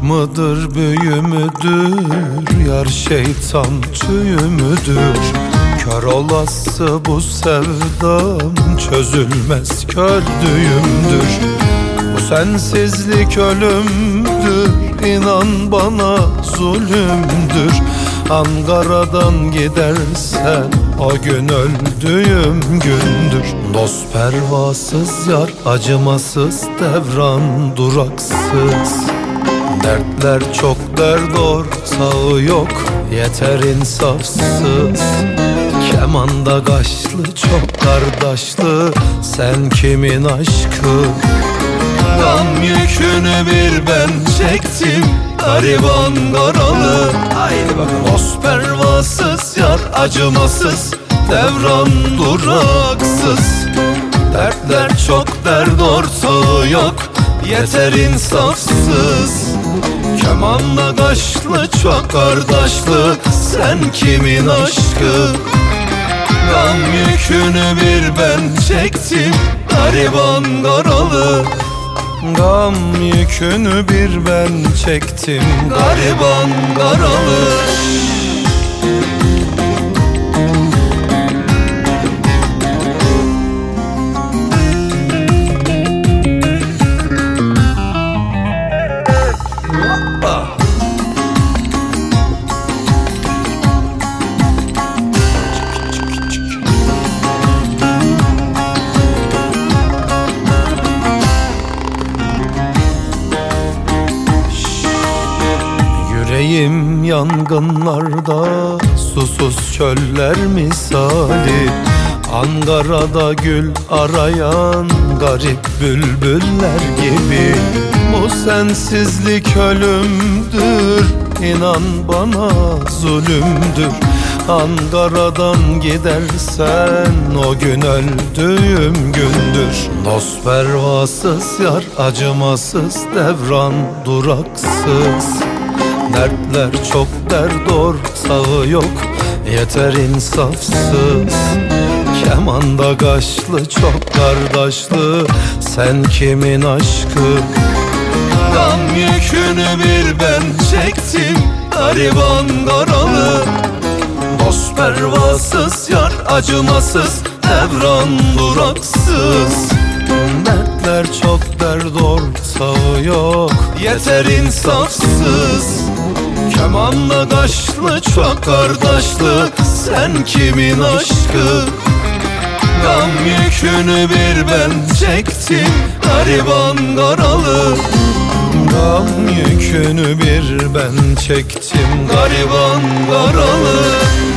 mıdır büyü müdür, yar şeytan tüyü müdür? Kör olası bu sevdam çözülmez kördüğümdür. Bu sensizlik ölümdür, inan bana zulümdür. Ankara'dan gidersen o gün öldüğüm gündür. Dost pervasız, yar acımasız, devran duraksız. Dertler çok, dert ortağı yok, yeter insafsız. Kemanda kaşlı, çok kardeşli, sen kimin aşkı? Gam yükünü bir ben çektim, gariban karalı. Haydi bakalım. Dost pervasız, yar acımasız, devran duraksız. Dertler çok, dert ortağı yok, yeter insafsız. Kemanla kaşlı, çok kardeşli, sen kimin aşkı? Gam yükünü bir ben çektim, gariban karalı. Gam yükünü bir ben çektim, gariban karalı. Yüreğim yangınlarda, susuz çöller misali. Ankara'da gül arayan garip bülbüller gibi. Bu sensizlik ölümdür, inan bana zulümdür. Ankara'dan gidersen o gün öldüğüm gündür. Dost pervasız, yar acımasız, devran duraksız. Dertler çok, dert ortağı yok, yeter insafsız. Kemanda kaşlı, çok kardeşli, sen kimin aşkı? Gam yükünü bir ben çektim, gariban karalı. Dost pervasız, yar acımasız, devran duraksız. Dertler çok, dert ortağı yok, yeter insafsız. Kemanla kaşlı, çok kardeşli, sen kimin aşkı? Gam yükünü bir ben çektim, gariban karalı. Gam yükünü bir ben çektim, gariban karalı.